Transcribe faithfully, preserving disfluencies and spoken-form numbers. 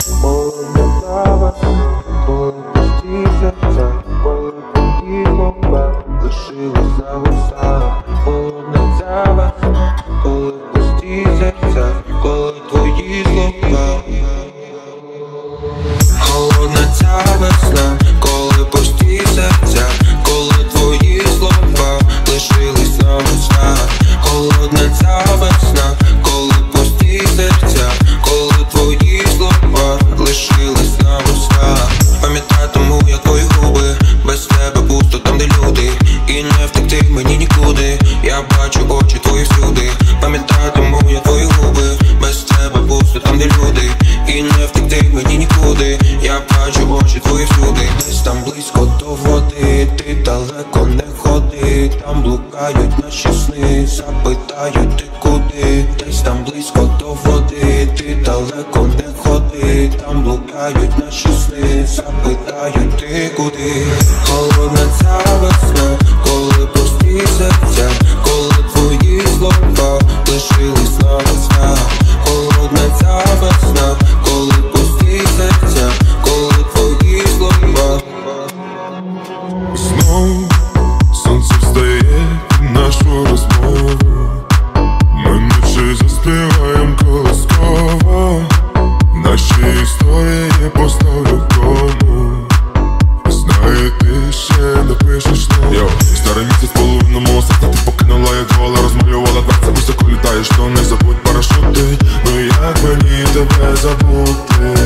Холодна трава, коли пусті серця, коли твої слова лишились на вустах. Холодна трава, коли пусті серця, коли твої слова. Холодна ця весна, коли пусті серця, коли твої слова лишились на вустах. Холодна ця весна, коли пусті серця, коли твої слова лишились на вустах. Пам'ятатиму я твої губи, без тебе пусто там, де люди, і не втекти мені нікуди. Я бачу очі твої всюди. Пам'ятатиму я твої губи, без тебе пусто там, де люди, і не втекти мені нікуди. Я бачу очі твої всюди. Десь там близько до води, ти далеко не ходи. Там блукають наші сни, запитають ти куди. Десь там близько до води, ти далеко не ходи. Там блукають наші сни, запитають ти куди. Холодна ця весна, коли пусті серця, коли твої слова лишились на веснах. Холодна ця весна, коли пусті серця, коли твої слова. Знову сонце встає під нашу розмову. Ми вночі заспіваєм колисково. Наші історії поставлю кому. Знаю, ти ще напишеш нам. Йо, старий місяць половину мого серця ти покинула, як гола розмалювала дверця. Високо літаєш, то не забудь парашути. Ну як мені тебе забути?